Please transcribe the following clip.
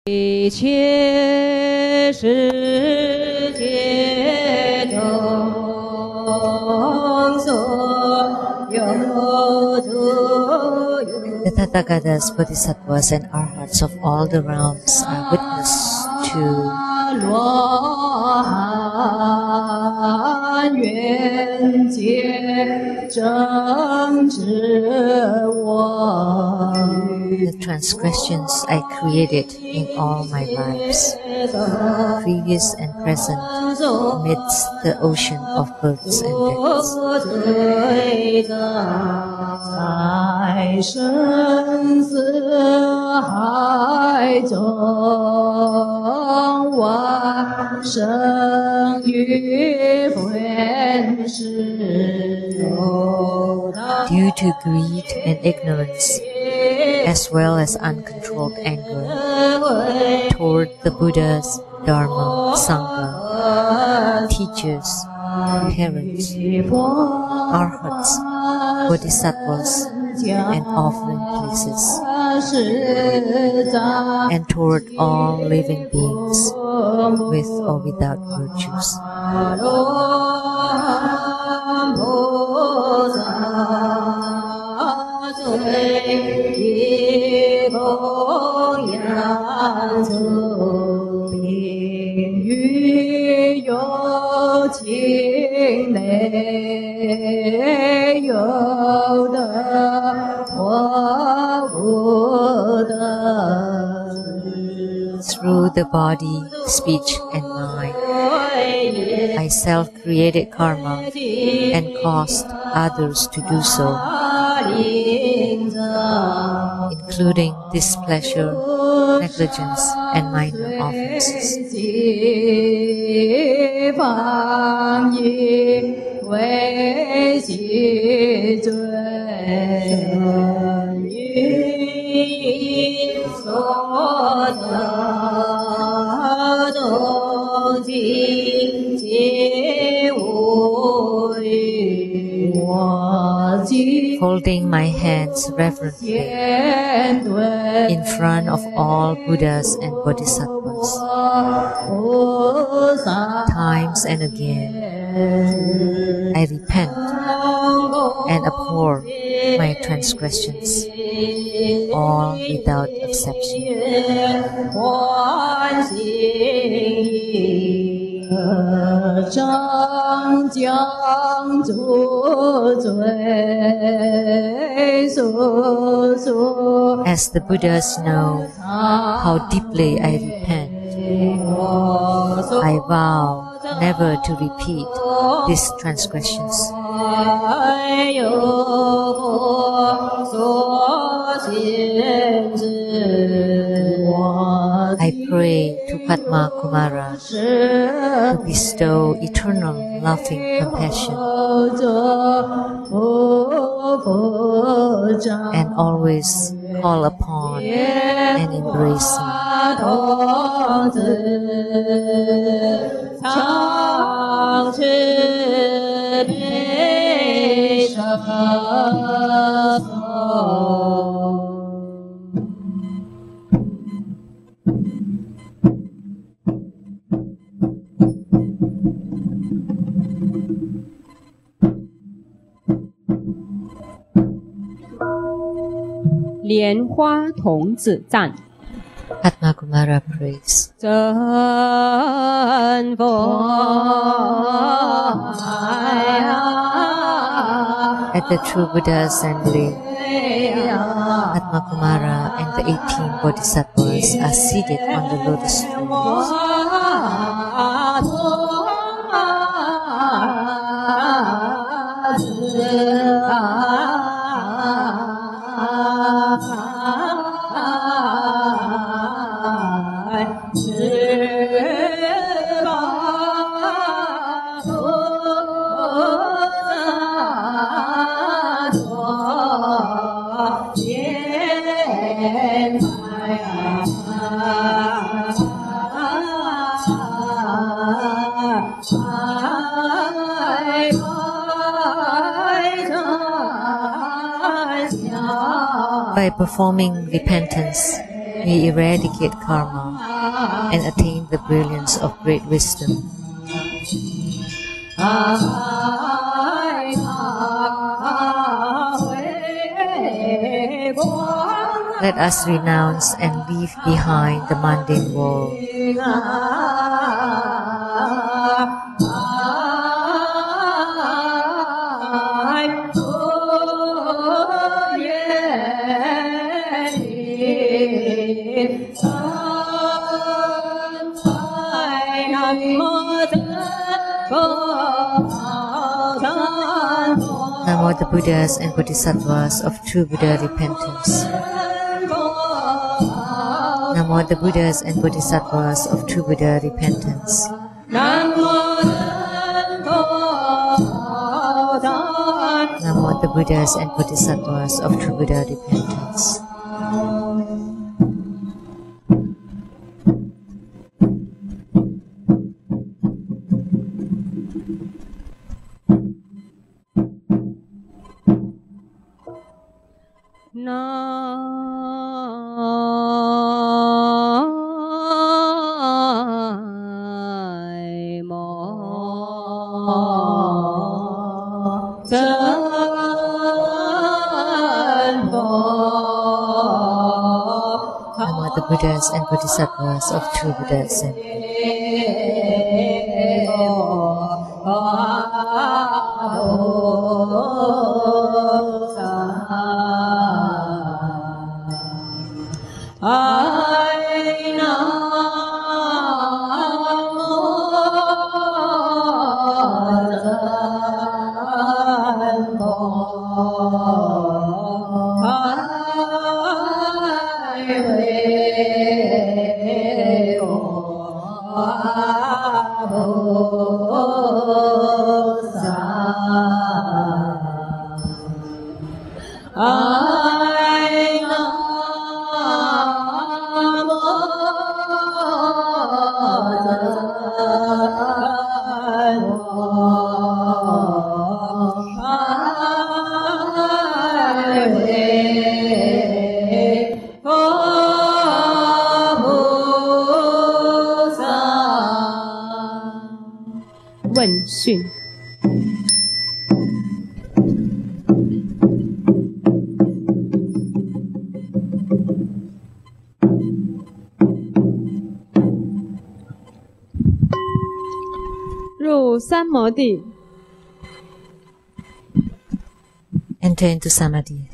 一切世界中所有诸有 The Tathagatas, Bodhisattvas, and arhats of all the realms are witness to 罗汉愿界正知我 the transgressions I created in all my lives, previous and present, amidst the ocean of births and deaths. 在生死海中，往生于本师。 Due to greed and ignorance, as well as uncontrolled anger toward the Buddhas, Dharma, Sangha, teachers, parents, arhats, bodhisattvas, and offering places, and toward all living beings, with or without virtues. Through the body, speech, and mind, I self-created karma and caused others to do so, including displeasure, negligence, and minor offenses. Holding my hands reverently in front of all Buddhas and Bodhisattvas, times and again, I repent and abhor my transgressions, all without exception. 张将诸罪所作 As the Buddhas know how deeply I repent, I vow never to repeat these transgressions. I pray to Padma Kumara to bestow eternal loving compassion and always call upon and embrace me. 常持悲伤莲花童子赞。 Padma Kumara prays. 真佛爱啊 At the True Buddha Assembly, Padma Kumara and the 18 Bodhisattvas are seated on the lotus thrones. By performing repentance we eradicate karma and attain the brilliance of great wisdom. Let us renounce and leave behind the mundane world. Namo the Buddhas and Bodhisattvas of true Buddha repentance. Namo the Buddhas and Bodhisattvas of true Buddha repentance. Namo the Buddhas and Bodhisattvas of true Buddha repentance. Namo the Buddhas and Bodhisattvas of true Buddhism. Vấn讯 入三摩地 Enter into Samadhi.